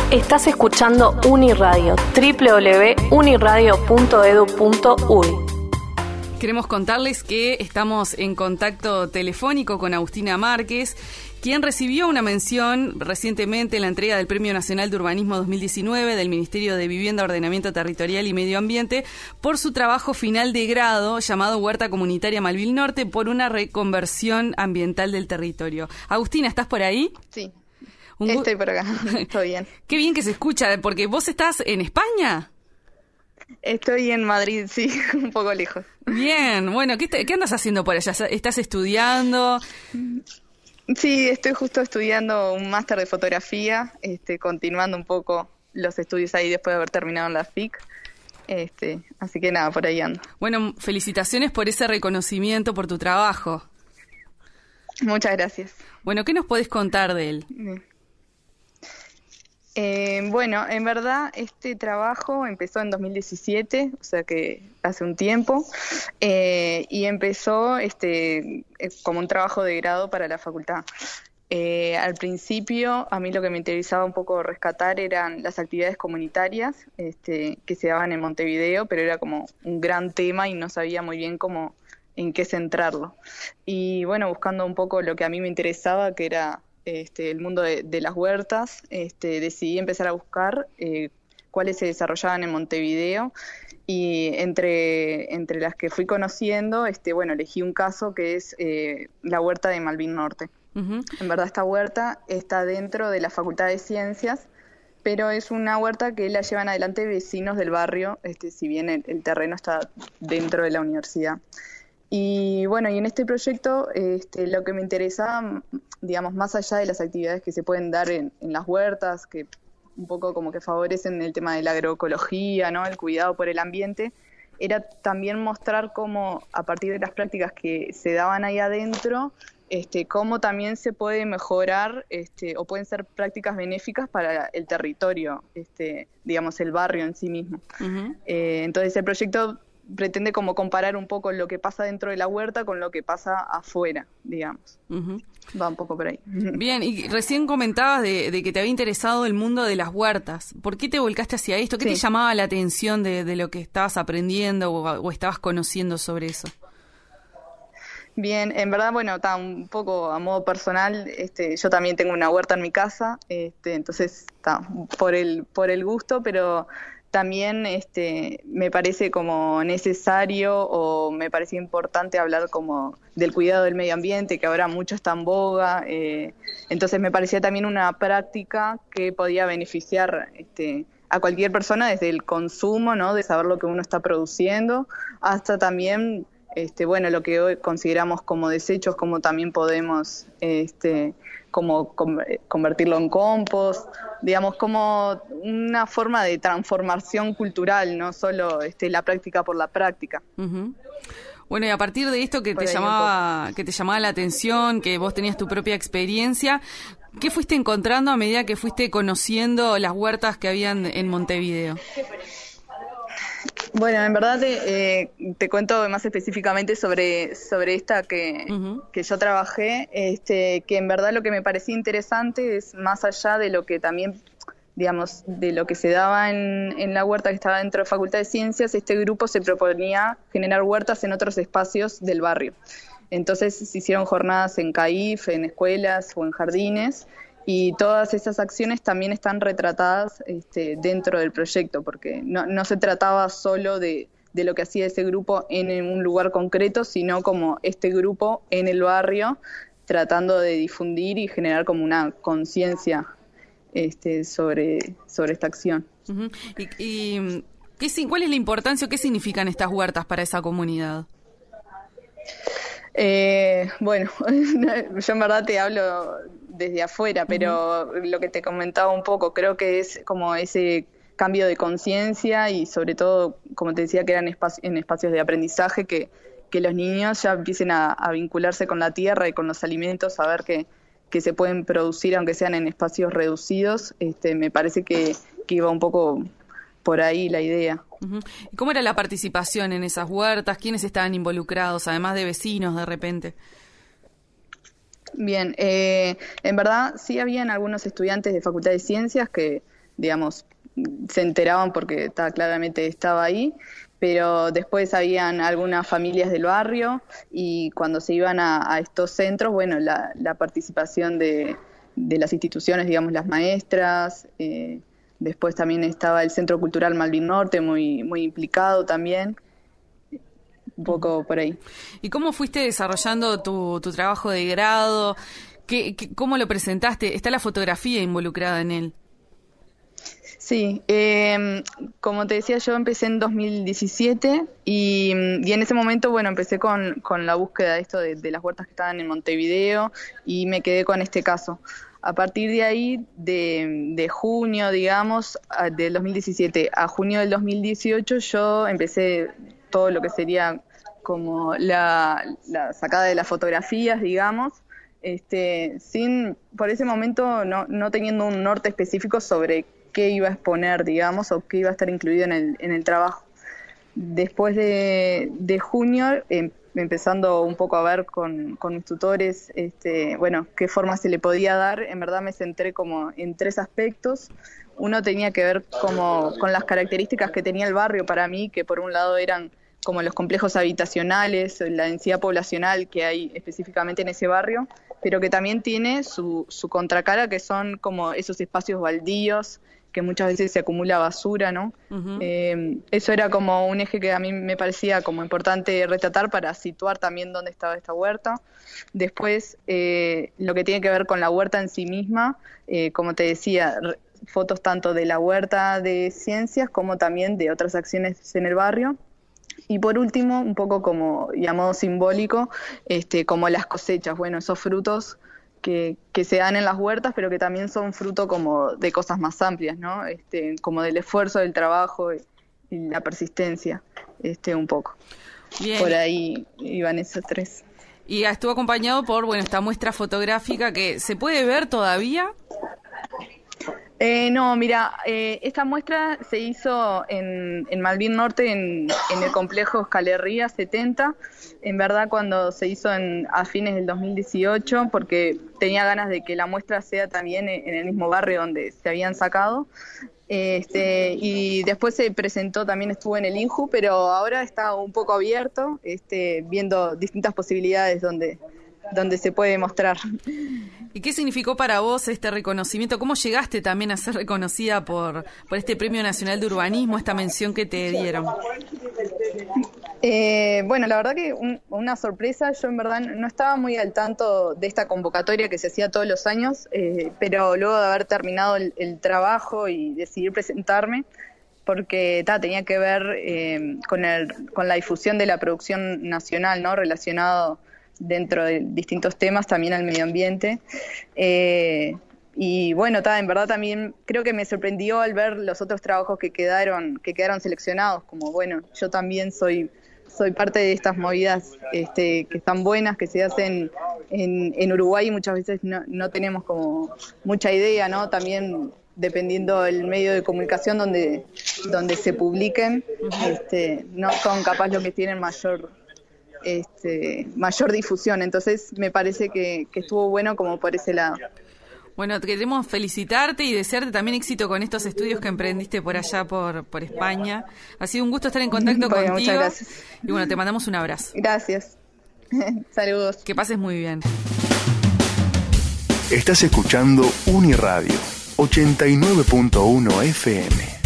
Estás escuchando Uniradio, www.uniradio.edu.uy. Queremos contarles que estamos en contacto telefónico con Agustina Márquez, quien recibió una mención recientemente en la entrega del Premio Nacional de Urbanismo 2019 del Ministerio de Vivienda, Ordenamiento Territorial y Medio Ambiente por su trabajo final de grado llamado Huerta Comunitaria Malvin Norte por una reconversión ambiental del territorio. Agustina, ¿estás por ahí? Sí, estoy por acá, estoy bien. Qué bien que se escucha, porque vos estás en España. Estoy en Madrid, sí, un poco lejos. Bien, bueno, ¿qué andas haciendo por allá? ¿Estás estudiando? Sí, estoy justo estudiando un máster de fotografía, continuando un poco los estudios ahí después de haber terminado en la FIC. Así que nada, por ahí ando. Bueno, felicitaciones por ese reconocimiento, por tu trabajo. Muchas gracias. Bueno, ¿qué nos podés contar de él? Bueno, en verdad este trabajo empezó en 2017, o sea que hace un tiempo, y empezó como un trabajo de grado para la facultad. Al principio a mí lo que me interesaba un poco rescatar eran las actividades comunitarias que se daban en Montevideo, pero era como un gran tema y no sabía muy bien cómo en qué centrarlo. Y bueno, buscando un poco lo que a mí me interesaba, que era el mundo de las huertas, decidí empezar a buscar cuáles se desarrollaban en Montevideo, y entre las que fui conociendo, elegí un caso que es la huerta de Malvin Norte. Uh-huh. En verdad esta huerta está dentro de la Facultad de Ciencias, pero es una huerta que la llevan adelante vecinos del barrio, si bien el terreno está dentro de la universidad. Y bueno, y en este proyecto lo que me interesaba, digamos, más allá de las actividades que se pueden dar en las huertas, que un poco como que favorecen el tema de la agroecología, ¿no?, el cuidado por el ambiente, era también mostrar cómo a partir de las prácticas que se daban ahí adentro, cómo también se puede mejorar o pueden ser prácticas benéficas para el territorio, digamos, el barrio en sí mismo. Uh-huh. Entonces el proyecto pretende como comparar un poco lo que pasa dentro de la huerta con lo que pasa afuera, digamos. Uh-huh. Va un poco por ahí. Bien, y recién comentabas de que te había interesado el mundo de las huertas. ¿Por qué te volcaste hacia esto? ¿Qué te llamaba la atención de lo que estabas aprendiendo o estabas conociendo sobre eso? Bien, en verdad, bueno, un poco a modo personal, yo también tengo una huerta en mi casa, entonces por el gusto, pero también me parece como necesario o me parece importante hablar como del cuidado del medio ambiente, que ahora mucho está en boga, entonces me parecía también una práctica que podía beneficiar a cualquier persona desde el consumo, ¿no?, de saber lo que uno está produciendo, hasta también lo que hoy consideramos como desechos, como también podemos como convertirlo en compost, digamos, como una forma de transformación cultural, no solo la práctica por la práctica. Uh-huh. Bueno, y a partir de esto que te llamaba la atención, que vos tenías tu propia experiencia, ¿qué fuiste encontrando a medida que fuiste conociendo las huertas que habían en Montevideo? Bueno, en verdad te cuento más específicamente sobre esta que yo trabajé, que en verdad lo que me parecía interesante es más allá de lo que también, digamos, de lo que se daba en la huerta que estaba dentro de Facultad de Ciencias, este grupo se proponía generar huertas en otros espacios del barrio. Entonces se hicieron jornadas en CAIF, en escuelas o en jardines, y todas esas acciones también están retratadas dentro del proyecto, porque no se trataba solo de lo que hacía ese grupo en un lugar concreto, sino como este grupo en el barrio, tratando de difundir y generar como una conciencia sobre esta acción. Uh-huh. ¿Y cuál es la importancia o qué significan estas huertas para esa comunidad? Bueno, yo en verdad te hablo desde afuera, pero lo que te comentaba un poco, creo que es como ese cambio de conciencia y sobre todo, como te decía, que eran en espacios de aprendizaje, que los niños ya empiecen a vincularse con la tierra y con los alimentos, a ver que se pueden producir aunque sean en espacios reducidos. Me parece que iba un poco por ahí la idea. Uh-huh. ¿Y cómo era la participación en esas huertas? ¿Quiénes estaban involucrados, además de vecinos de repente? Bien, en verdad sí habían algunos estudiantes de Facultad de Ciencias que digamos, se enteraban porque claramente estaba ahí, pero después habían algunas familias del barrio y cuando se iban a estos centros, bueno, la participación de las instituciones, digamos, las maestras, después también estaba el Centro Cultural Malvin Norte, muy, muy implicado también, un poco por ahí. ¿Y cómo fuiste desarrollando tu trabajo de grado? ¿Cómo lo presentaste? ¿Está la fotografía involucrada en él? Sí, como te decía, yo empecé en 2017 y en ese momento, bueno, empecé con la búsqueda de esto de las huertas que estaban en Montevideo y me quedé con este caso. A partir de ahí, de junio, digamos, del 2017 a junio del 2018, yo empecé todo lo que sería como la sacada de las fotografías, digamos, por ese momento no teniendo un norte específico sobre qué iba a exponer, digamos, o qué iba a estar incluido en el trabajo. Después de junio, empezando un poco a ver con mis tutores, bueno, qué forma se le podía dar, en verdad me centré como en 3 aspectos. Uno tenía que ver como con las características que tenía el barrio para mí, que por un lado eran como los complejos habitacionales, la densidad poblacional que hay específicamente en ese barrio, pero que también tiene su contracara, que son como esos espacios baldíos, que muchas veces se acumula basura, ¿no? Uh-huh. Eso era como un eje que a mí me parecía como importante retratar para situar también dónde estaba esta huerta. Después, lo que tiene que ver con la huerta en sí misma, como te decía, fotos tanto de la huerta de ciencias como también de otras acciones en el barrio. Y por último, un poco como llamado simbólico, como las cosechas, bueno, esos frutos que se dan en las huertas, pero que también son fruto como de cosas más amplias, ¿no? Como del esfuerzo, del trabajo y la persistencia, un poco. Bien. Por ahí iban esos 3. Y estuvo acompañado por, bueno, esta muestra fotográfica que ¿se puede ver todavía? No, mira, esta muestra se hizo en Malvin Norte, en el complejo Escalerría 70, en verdad cuando se hizo a fines del 2018, porque tenía ganas de que la muestra sea también en el mismo barrio donde se habían sacado. Y después se presentó, también estuvo en el INJU, pero ahora está un poco abierto, viendo distintas posibilidades donde se puede mostrar. ¿Y qué significó para vos este reconocimiento? ¿Cómo llegaste también a ser reconocida por este Premio Nacional de Urbanismo, esta mención que te dieron? Bueno, la verdad que una sorpresa. Yo en verdad no estaba muy al tanto de esta convocatoria que se hacía todos los años, pero luego de haber terminado el trabajo y decidir presentarme, porque tenía que ver con la difusión de la producción nacional, ¿no? Relacionado dentro de distintos temas, también al medio ambiente. Y bueno, en verdad también creo que me sorprendió al ver los otros trabajos que quedaron seleccionados, como bueno, yo también soy parte de estas movidas que están buenas, que se hacen en Uruguay y muchas veces no tenemos como mucha idea, ¿no? También dependiendo del medio de comunicación donde se publiquen, no son capaz los que tienen mayor difusión. Entonces me parece que estuvo bueno como por ese lado. Bueno, queremos felicitarte y desearte también éxito con estos estudios que emprendiste por allá por España. Ha sido un gusto estar en contacto contigo. Muchas gracias. Y bueno, te mandamos un abrazo. Gracias. Saludos. Que pases muy bien. Estás escuchando Uniradio 89.1 FM.